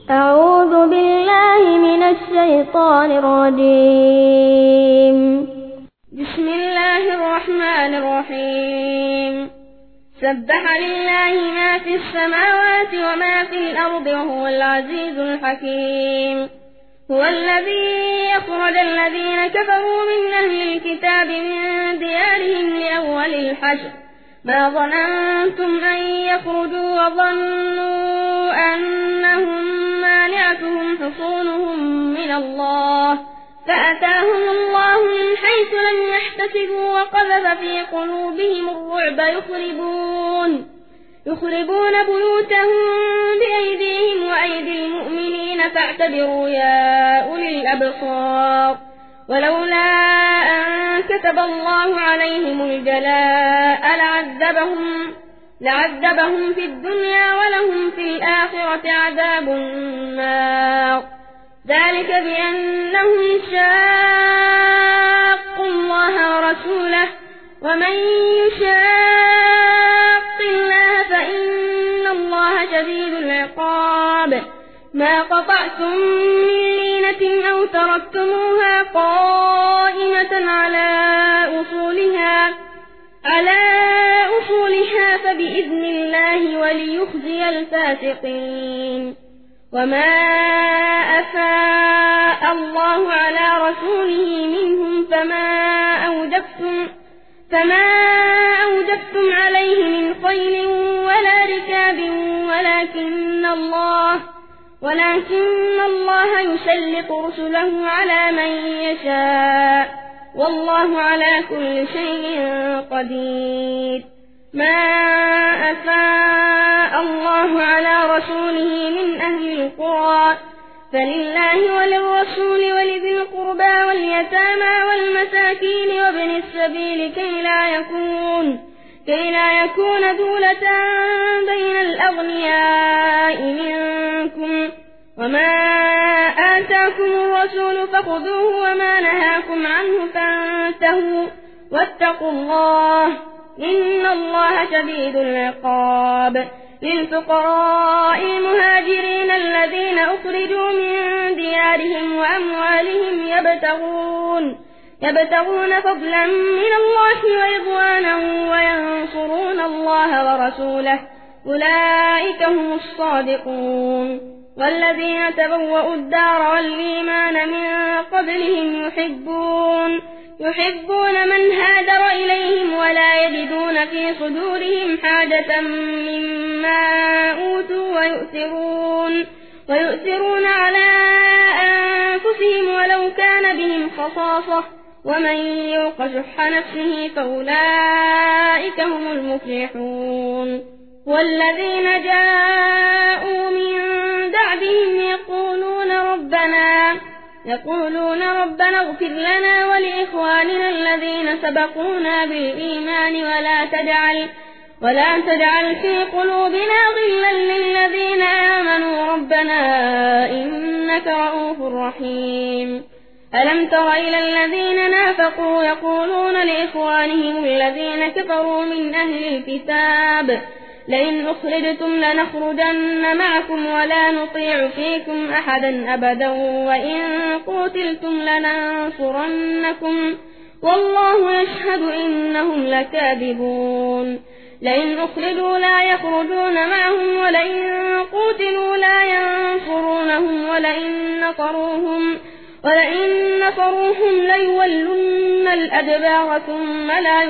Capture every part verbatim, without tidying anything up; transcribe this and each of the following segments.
أعوذ بالله من الشيطان الرجيم. بسم الله الرحمن الرحيم. سبح لله ما في السماوات وما في الأرض وهو العزيز الحكيم. هو الذي أخرج الذين كفروا من أهل الكتاب من ديارهم لأول الحشر ما ظننتم أن يخرجوا وظنوا أنهم مانعتهم حصونهم من الله فأتاهم الله من حيث لم يحتسبوا وقذف في قلوبهم الرعب يخربون يخربون بيوتهم بأيديهم وأيدي المؤمنين فاعتبروا يا أولي الأبصار. ولولا أن كتب الله عليهم الجلاء لعذبهم لعذبهم في الدنيا ولهم في الآخرة عذاب النار. ذلك بأنهم شاقوا الله ورسوله ومن يشاق الله فإن الله شديد العقاب. ما قطعتم من لينة أو تركتموها قائمة على أصولها على أصولها فبإذن الله وليخزي الفاسقين. وما أفاء الله على رسوله منهم فما أوجفتم فما أوجفتم عليه من خيل ولا ركاب ولكن الله ولكن الله يسلط رسله على من يشاء والله على كل شيء قدير. ما أفاء الله على رسوله من أهل القرى فلله وللرسول ولذي القربى واليتامى والمساكين وابن السبيل كي لا يكون كي لا يكون دولة بين الأغنياء منكم. وما آتاكم الرسول فخذوه وما نهاكم عنه فانتهوا واتقوا الله إن الله شديد العقاب. للفقراء المهاجرين الذين أخرجوا من ديارهم وأموالهم يبتغون يبتغون فضلا من الله ورضوانا وينصرون الله ورسوله أولئك هم الصادقون. والذين تبوأوا الدار والإيمان من قبلهم يحبون يحبون من هاجر إليهم ولا يجدون في صدورهم حاجة مما أوتوا ويؤثرون ويؤثرون على أنفسهم ولو كان بهم خصاصة ومن يوق شح نفسه فأولئك هم المفلحون. والذين جاءوا من بعدهم يقولون ربنا يقولون ربنا اغفر لنا ولإخواننا الذين سبقونا بالإيمان ولا تجعل ولا تجعل في قلوبنا غلا للذين آمنوا ربنا إنك رؤوف رحيم. ألم تر إلى الذين نافقوا يقولون لإخوانهم الذين كفروا من أهل الكتاب لئن أخرجتم لنخرجن معكم ولا نطيع فيكم أحدا أبدا وإن قتلتم لننصرنكم والله يشهد إنهم لكاذبون. لئن أخرجوا لا يخرجون معهم ولئن قتلوا لا ينصرونهم ولئن نصروهم ولئن نصروهم ليولن الأدبار ثم لا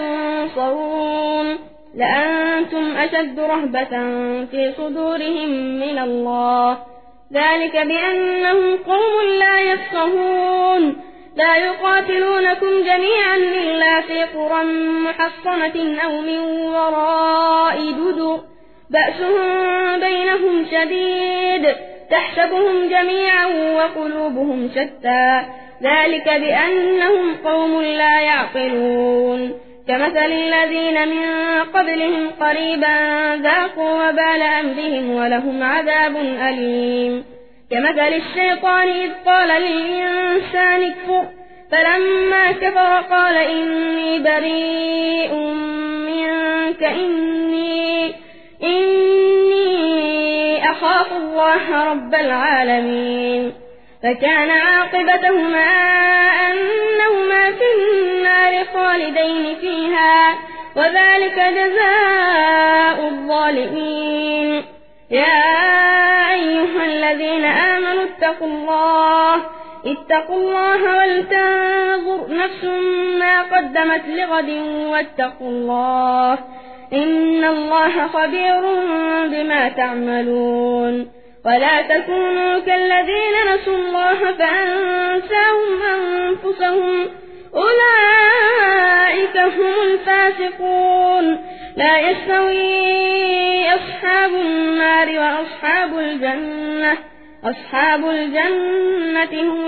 ينصرون لأنتم أشد رهبة في صدورهم من الله. ذلك بأنهم قوم لا يفقهون. لا يقاتلونكم جميعا إلا في قرى محصنة أو من وراء جدر بأسهم بينهم شديد تحسبهم جميعا وقلوبهم شتى ذلك بأنهم قوم لا يعقلون. كمثل الذين من قبلهم قريبا ذاقوا وبال أمرهم ولهم عذاب أليم. كمثل الشيطان إذ قال للإنسان اكفر فلما كفر قال إني بريء منك إني إني يخافوا الله رب العالمين. فكان عاقبتهما أنهما في النار خالدين فيها، وذلك جزاء الظالمين. يا أيها الذين آمنوا اتقوا الله اتقوا الله ولتنظر نفس ما قدمت لغد واتقوا الله إن الله خبير بما تعملون. ولا تكونوا كالذين نسوا الله فأنساهم أنفسهم أولئك هم الفاسقون. لا يستوي أصحاب النار وأصحاب الجنة أصحاب الجنة هم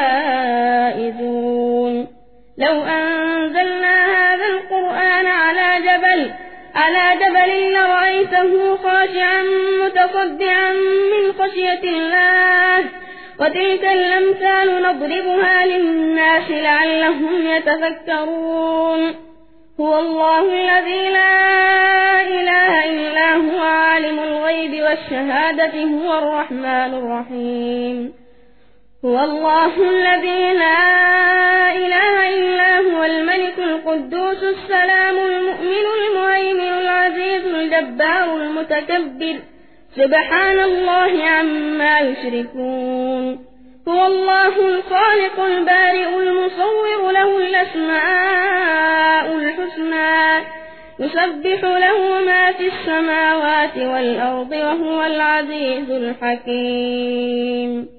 الفائزون. لو أنزلنا هذا القرآن على جبل على جبل لرأيته خاشعا متصدعا من خشية الله. وتلك الأمثال نضربها للناس لعلهم يتفكرون. هو الله الذي لا إله إلا هو عالم الغيب والشهادة هو الرحمن الرحيم. هو الله الذي لا إله إلا هو الملك القدوس السلام المؤمن المهيمن العزيز الجبار المتكبر سبحان الله عما يشركون. هو الله الخالق البارئ المصور له الأسماء الحسنى يسبح له ما في السماوات والأرض وهو العزيز الحكيم.